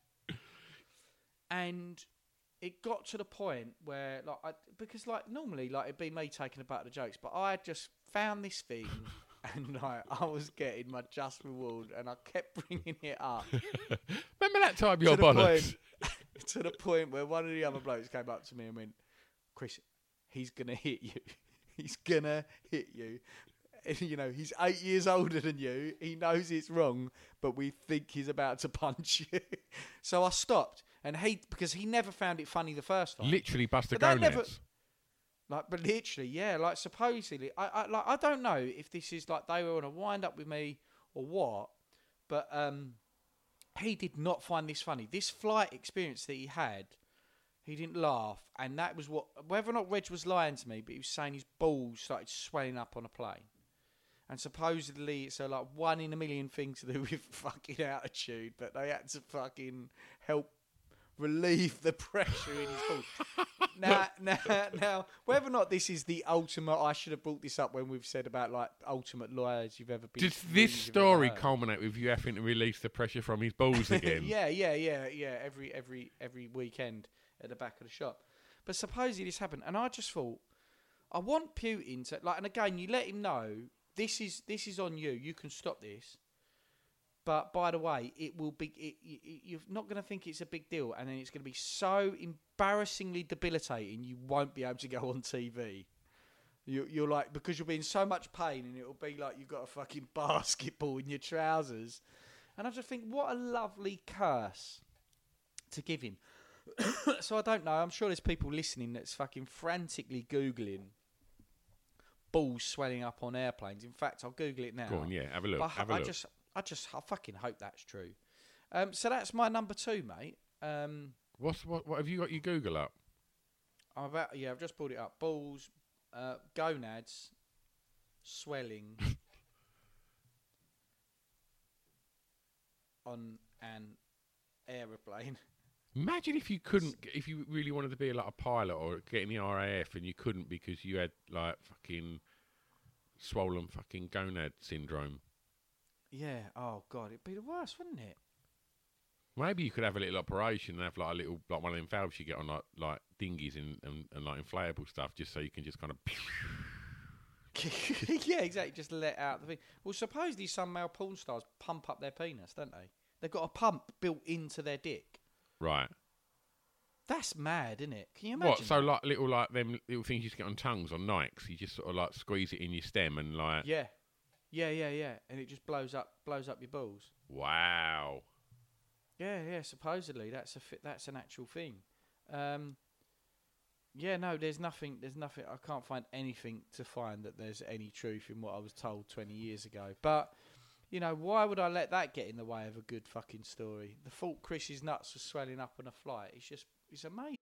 And it got to the point where, like, I, because, like, normally, like, it'd be me taking about the jokes, but I just found this thing, and, like, I was getting my just reward, and I kept bringing it up. Remember that time your to the bollocks? Point, to the point where one of the other blokes came up to me and went, Chris, he's going to hit you. He's going to hit you. And, you know, he's eight years older than you. He knows it's wrong, but we think he's about to punch you. So I stopped. And he, because he never found it funny the first time. Literally Buster But that Gonads. never- Like, but literally, yeah. Like, supposedly, I, I, like, I don't know if this is like they were on a wind up with me or what. But um, he did not find this funny. This flight experience that he had, he didn't laugh, and that was what. Whether or not Reg was lying to me, but he was saying his balls started swelling up on a plane. And supposedly it's a like one in a million thing to do with fucking altitude, but they had to fucking help relieve the pressure in his balls. now, now, now, whether or not this is the ultimate, I should have brought this up when we've said about like ultimate liars you've ever been. Does through, this you've story ever heard. culminate with you having to release the pressure from his balls again? yeah, yeah, yeah, yeah. Every every every weekend at the back of the shop. But supposedly this happened, and I just thought, I want Putin to like. And again, you let him know this is this is on you. You can stop this. But by the way, it will be. It, it, you're not going to think it's a big deal, and then it's going to be so embarrassingly debilitating. You won't be able to go on T V. You, you're like because you'll be in so much pain, and it'll be like you've got a fucking basketball in your trousers. And I just think, what a lovely curse to give him. So I don't know. I'm sure there's people listening that's fucking frantically googling balls swelling up on airplanes. In fact, I'll Google it now. Go on, yeah, have a look. But Have a I look. just, I just, I fucking hope that's true. Um, so that's my number two, mate. Um, What's what? What have you got your Google up? I'm about, yeah, I've just pulled it up. Balls, uh, gonads, swelling on an aeroplane. Imagine if you couldn't, if you really wanted to be like a pilot or get in the R A F and you couldn't because you had like fucking swollen fucking gonad syndrome. Yeah. Oh god, it'd be the worst, wouldn't it? Maybe you could have a little operation and have like a little, like one of them valves you get on like like dinghies and, and, and like inflatable stuff, just so you can just kind of. Yeah, exactly. Just let out the thing. Well, supposedly some male porn stars pump up their penis, don't they? They've got a pump built into their dick. Right. That's mad, isn't it? Can you imagine? What? So that? like little like them little things you used to get on tongues on Nikes. You just sort of like squeeze it in your stem and like. Yeah, yeah, yeah, yeah, and it just blows up, blows up your balls. Wow. Yeah, yeah. Supposedly that's a fi- that's an actual thing. Um, yeah, no, there's nothing. There's nothing. I can't find anything to find that there's any truth in what I was told twenty years ago. But you know, why would I let that get in the way of a good fucking story? The thought Chris's nuts were swelling up on a flight. It's just, it's amazing.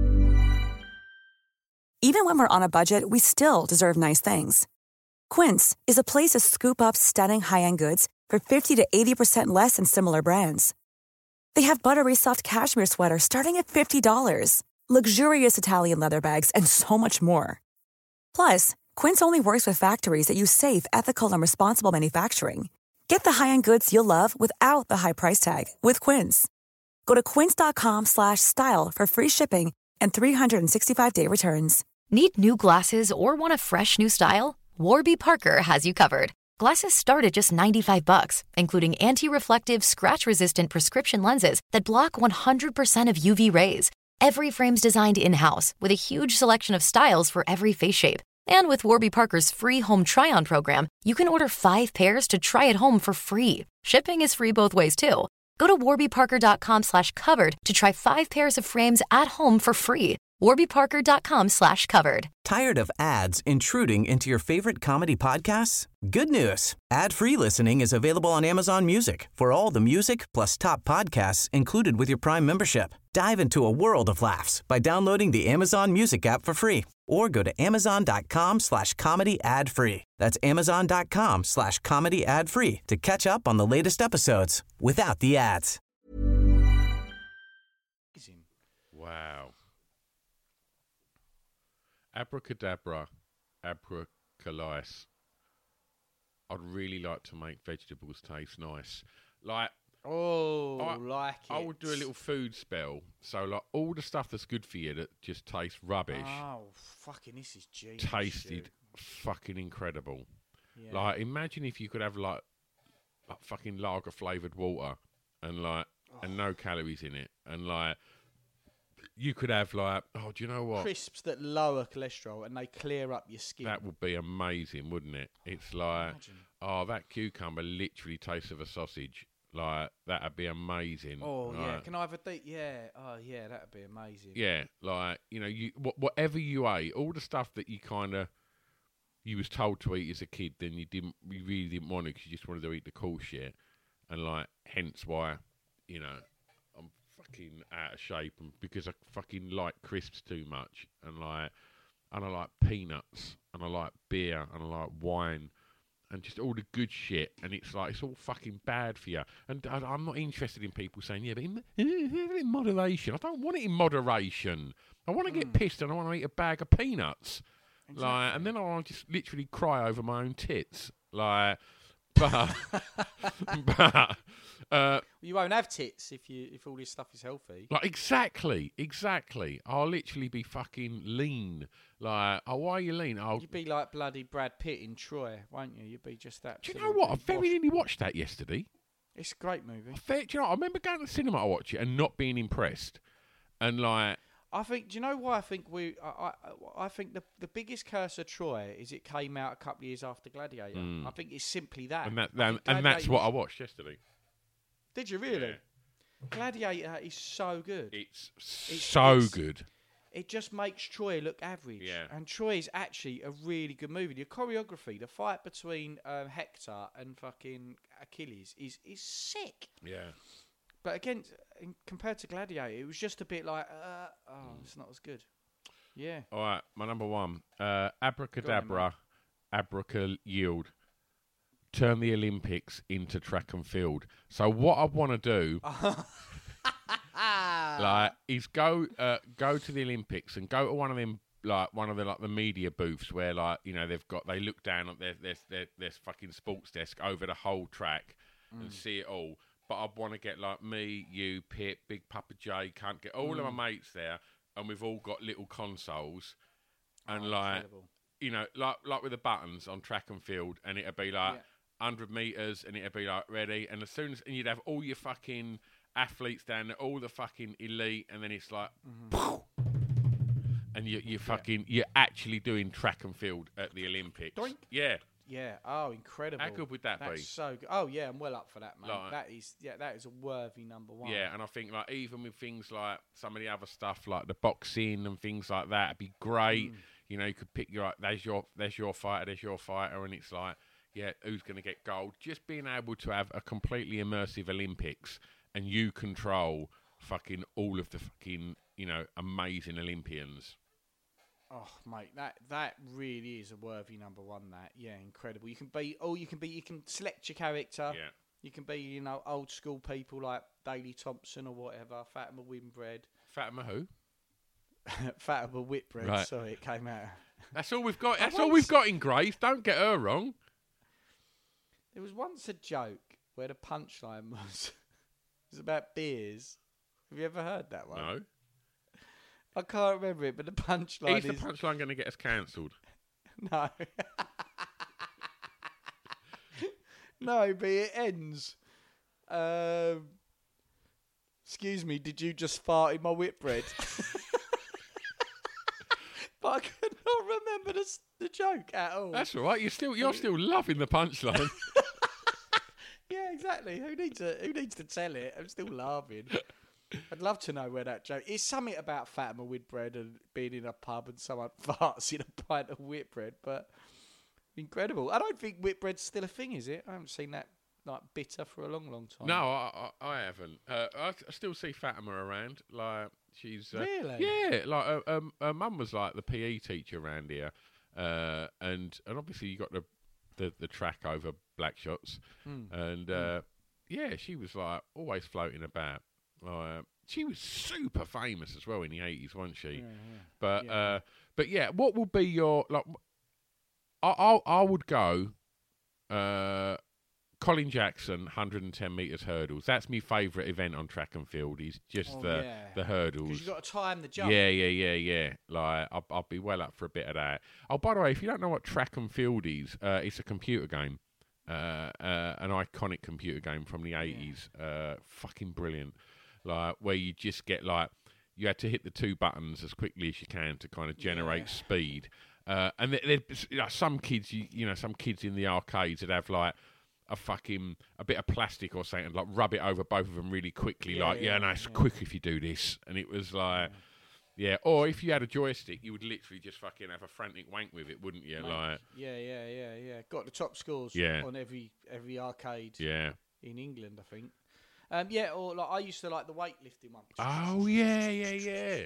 Even when we're on a budget, we still deserve nice things. Quince is a place to scoop up stunning high-end goods for fifty to eighty percent less than similar brands. They have buttery soft cashmere sweaters starting at fifty dollars, luxurious Italian leather bags, and so much more. Plus, Quince only works with factories that use safe, ethical, and responsible manufacturing. Get the high-end goods you'll love without the high price tag with Quince. Go to quince.com slash style for free shipping and three sixty-five day returns. Need new glasses or want a fresh new style? Warby Parker has you covered. Glasses start at just ninety-five bucks, including anti-reflective, scratch-resistant prescription lenses that block one hundred percent of U V rays. Every frame's designed in-house with a huge selection of styles for every face shape. And with Warby Parker's free home try-on program, you can order five pairs to try at home for free. Shipping is free both ways, too. Go to warbyparker.com slash covered to try five pairs of frames at home for free. warbyparker.com slash covered. Tired of ads intruding into your favorite comedy podcasts? Good news. Ad-free listening is available on Amazon Music for all the music plus top podcasts included with your Prime membership. Dive into a world of laughs by downloading the Amazon Music app for free Or go to amazon.com slash comedy ad free. That's amazon.com slash comedy ad free to catch up on the latest episodes without the ads. Wow. Abracadabra, abracalice. I'd really like to make vegetables taste nice. Like, Oh, I, like it. I would do a little food spell. So, like, all the stuff that's good for you that just tastes rubbish. Oh, fucking, this is genius. tasted shit. fucking incredible. Yeah. Like, imagine if you could have, like, like fucking lager flavoured water and, like, oh. and no calories in it. And, like, you could have, like, oh, do you know what? Crisps that lower cholesterol and they clear up your skin. That would be amazing, wouldn't it? It's like, Imagine. oh, that cucumber literally tastes of a sausage. Like, that'd be amazing. Oh, like, yeah. Can I have a date? Yeah. Oh, yeah, that'd be amazing. Yeah, like, you know, you wh- whatever you ate, all the stuff that you kind of, you was told to eat as a kid, then you didn't, you really didn't want to because you just wanted to eat the cool shit. And, like, hence why, you know, I'm fucking out of shape and because I fucking like crisps too much. And, like, and I like peanuts and I like beer and I like wine. And just all the good shit, and it's like it's all fucking bad for you. And I, I'm not interested in people saying, "Yeah, but in, in moderation." I don't want it in moderation. I want to mm. get pissed, and I want to eat a bag of peanuts, exactly. like, and then I want to just literally cry over my own tits, like. But, but uh, you won't have tits if you if all this stuff is healthy. Like exactly, exactly. I'll literally be fucking lean. Like, oh, why are you lean? I'll... You'd be like bloody Brad Pitt in Troy, won't you? You'd be just that. Do you know what? I very nearly watched that yesterday. It's a great movie. I fe- do you know? I remember going to the cinema to watch it and not being impressed, and like. I think. Do you know why I think we? I I, I think the the biggest curse of Troy is it came out a couple of years after Gladiator. Mm. I think it's simply that. And that, that and that's what I watched yesterday. Did you really? Yeah. Gladiator is so good. It's, it's so it's, good. It just makes Troy look average. Yeah. And Troy is actually a really good movie. The choreography, the fight between um, Hector and fucking Achilles is is sick. Yeah. But again, in, compared to Gladiator, it was just a bit like, uh, oh, mm. it's not as good. Yeah. All right, my number one, uh, abracadabra, abraca yield. Turn the Olympics into track and field. So what I want to do, like, is go uh, go to the Olympics and go to one of them, like one of the like the media booths where, like, you know, they've got they look down at their their their, their fucking sports desk over the whole track mm. and see it all. But I want to get like me, you, Pip, Big Papa J, can't get all mm. of my mates there, and we've all got little consoles, and oh, like, incredible. You know, like like with the buttons on track and field, and it'd be like. Yeah. one hundred metres, and it'd be like ready, and as soon as and you'd have all your fucking athletes down there, all the fucking elite, and then it's like, mm-hmm. and you you fucking yeah. you're actually doing track and field at the Olympics. Doink. Yeah, yeah. Oh, incredible! How good would that That's be? So good. Oh yeah, I'm well up for that, man. Like, that is yeah, that is a worthy number one. Yeah, and I think like even with things like some of the other stuff like the boxing and things like that, it'd be great. Mm. You know, you could pick your like, there's your there's your fighter, there's your fighter, and it's like. Yeah, who's going to get gold? Just being able to have a completely immersive Olympics and you control fucking all of the fucking, you know, amazing Olympians. Oh, mate, that that really is a worthy number one. That, yeah, incredible. You can be, oh, you can be, you can select your character. Yeah. You can be, you know, old school people like Daley Thompson or whatever. Fatima Winbred. Fatima who? Fatima Whitbread. Right. Sorry, it came out. That's all we've got. That's all we've got in Grace. Don't get her wrong. There was once a joke where the punchline was it was about beers. Have you ever heard that one? No. I can't remember it, but the punchline is... Is the punchline going to get us cancelled? No. No, but it ends. Um, excuse me, did you just fart in my Whitbread? But I could not remember the, the joke at all. That's all right. You're still you're still loving the punchline. Yeah, exactly. Who needs to Who needs to tell it? I'm still laughing. I'd love to know where that joke. It's something about Fatima Whitbread and being in a pub and someone farts in a pint of Whitbread, but incredible. I don't think Whitbread's still a thing, is it? I haven't seen that like bitter for a long, long time? No, I, I, I haven't. Uh, I, I still see Fatima around. Like she's uh, Really? yeah. Like her, her, her mum was like the P E teacher around here, uh, and and obviously you got the the, the track over Blackshots, Mm. and uh, mm. yeah, she was like always floating about. Like, she was super famous as well in the eighties, wasn't she? Yeah, yeah. But yeah. Uh, but yeah, what will be your like? I I, I would go. Uh, Colin Jackson, one hundred ten metres hurdles. That's my favourite event on track and field. Is just Oh, the yeah. the hurdles. Because you've got to time the jump. Yeah, yeah, yeah, yeah. Like I'll, I'll be well up for a bit of that. Oh, by the way, if you don't know what track and field is, uh, it's a computer game, uh, uh, an iconic computer game from the eighties. Yeah. Uh, fucking brilliant. Like where you just get like you had to hit the two buttons as quickly as you can to kind of generate Yeah. speed. Uh, and there, there's like, some kids, you, you know, some kids in the arcades that have like a fucking a bit of plastic or something, and like rub it over both of them really quickly. Yeah, like, yeah, yeah, no, it's yeah. quick if you do this. And it was like, yeah. yeah. Or if you had a joystick, you would literally just fucking have a frantic wank with it, wouldn't you? Mate, Like, yeah, yeah, yeah, yeah. Got the top scores Yeah. on every every arcade yeah. in England, I think. Um, yeah, or like I used to like the weightlifting one. Oh yeah, yeah, yeah.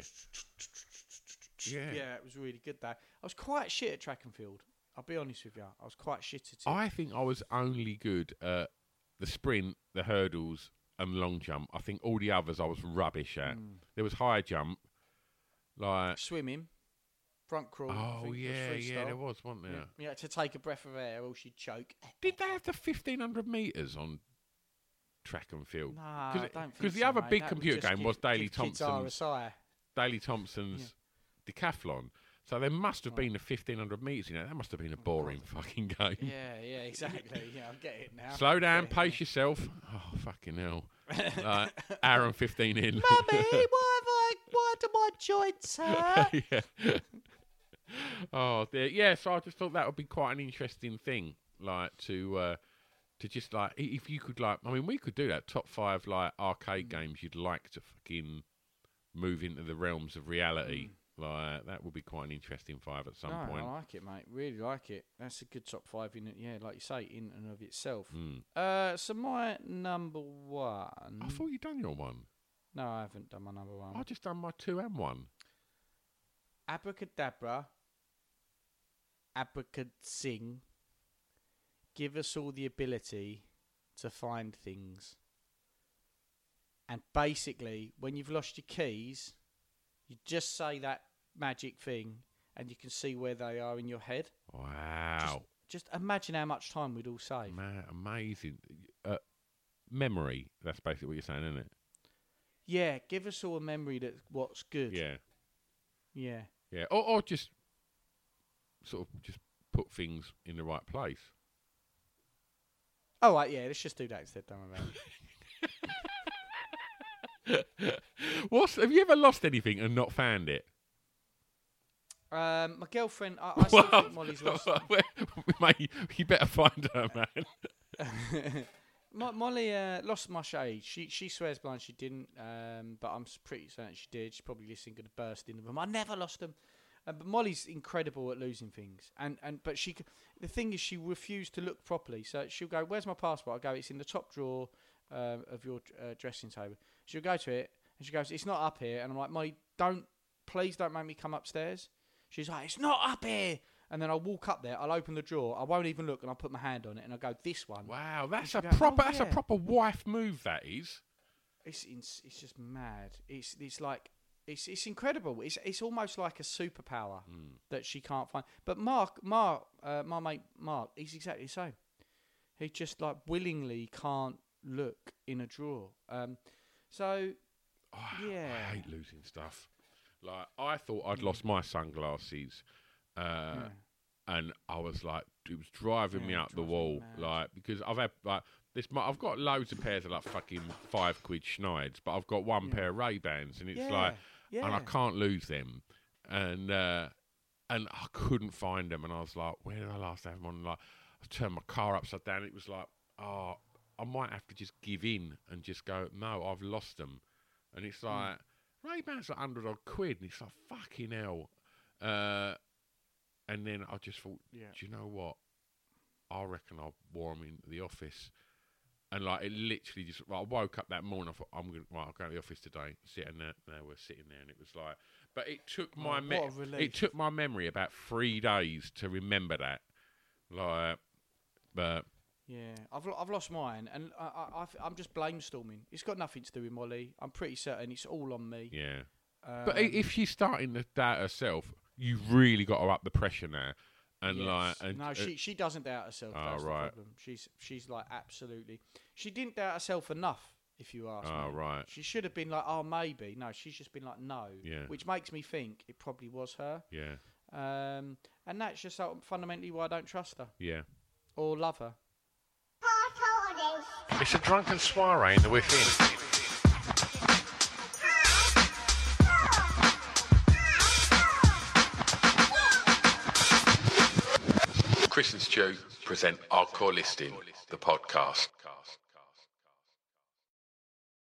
Yeah. Yeah, it was really good. That I was quite shit at track and field. I'll be honest with you. I was quite shit at it. I think I was only good at the sprint, the hurdles, and long jump. I think all the others I was rubbish at. Mm. There was high jump, like Swimming, front crawl. I oh think, was yeah, yeah, freestyle. there was, wasn't there? Yeah. You had to take a breath of air, or else you'd choke. Did they have the fifteen hundred metres on track and field? Nah, I Cause don't it- think Because the so, other mate. big That would computer just game give- was Daley give kids Thompson's R S I. Daley Thompson's decathlon. So there must have been the fifteen hundred metres. You know, that must have been a boring fucking game. Yeah, yeah, exactly. Yeah, I get it now. Slow down, Get it pace yourself. Oh fucking hell! Like, hour and fifteen in. Mummy, why have I? Why do my joints hurt? yeah. Oh dear. Yeah. So I just thought that would be quite an interesting thing, like to uh, to just like i- if you could like. I mean, we could do that. Top five like arcade games you'd like to fucking move into the realms of reality. Like that would be quite an interesting five at some no, point. I like it, mate. Really like it. That's a good top five in it. Yeah, like you say, in and of itself. Mm. Uh, so my number one. I thought you'd done your one. No, I haven't done my number one. I just done my two and one. Abracadabra, abracad-sing, give us all the ability to find things. And basically, when you've lost your keys, you just say that magic thing and you can see where they are in your head. Wow. Just imagine how much time we'd all save. Man, amazing. Uh, memory. That's basically what you're saying, isn't it? Yeah, give us all a memory that's what's good. Yeah. Yeah. Yeah. Or, or just sort of just put things in the right place. Oh, right, yeah, let's just do that instead, don't worry about it. What's, have you ever lost anything and not found it? Um, my girlfriend, I, I still think Molly's lost. Mate, you better find her, man. Mo- Molly uh, lost my shade. She she swears blind she didn't, um, but I'm s- pretty certain she did. She's probably listening, going to burst into them. I never lost them. Uh, but Molly's incredible at losing things, and, and but she c- the thing is she refused to look properly. So she'll go, "Where's my passport?" I go, "It's in the top drawer um, of your uh, dressing table." She'll go to it and she goes, "It's not up here." And I'm like, "Molly, don't please don't make me come upstairs." She's like, "It's not up here." And then I'll walk up there, I'll open the drawer, I won't even look, and I'll put my hand on it, and I'll go, "This one." Wow, that's she'll a go, proper "Oh, that's a yeah." proper wife move, that is. It's it's, it's just mad. It's it's like it's it's incredible. It's it's almost like a superpower Mm. that she can't find. But Mark, Mark, uh, my mate Mark, he's exactly the same. He just like willingly can't look in a drawer. Um, so Oh, yeah, I hate losing stuff. Like I thought I'd lost my sunglasses, uh, Yeah. and I was like, it was driving me Yeah, up the drives me wall. mad. Like because I've had like this, mo- I've got loads of pairs of like fucking five quid Schneids, but I've got one Yeah. pair of Ray Bans, and it's Yeah, like, and I yeah. can't lose them, and uh, and I couldn't find them, and I was like, where did I last have them on? Like I turned my car upside down. It was like, oh, I might have to just give in and just go, no, I've lost them. And it's like, Ray Bans are hundred odd quid, and it's like, fucking hell. Uh, and then I just thought, Yeah. do you know what? I reckon I wore them into the office, And like it literally just, well, I woke up that morning. I thought I'm gonna, well, I'll go to the office today. Sitting there, there we're sitting there, and it was like, but it took my, Oh, me- what a relief. it took my memory about three days to remember that. Like, but Yeah, I've lo- I've lost mine, and I, I I've, I'm just blamestorming. It's got nothing to do with Molly. I'm pretty certain it's all on me. yeah. Um, But i- if she's starting to doubt herself, you've really got to up the pressure now. And yes. like, and, no, uh, she she doesn't doubt herself. Oh, that's right. the problem. She's she's like absolutely. She didn't doubt herself enough, if you ask Oh, me. right. She should have been like, oh, maybe. No, she's just been like, no. Yeah. Which makes me think it probably was her. yeah, Um, and that's just like, fundamentally why I don't trust her yeah. or love her. It's a drunken soiree in the within. Chris and Stu present Hardcore Listing, the podcast.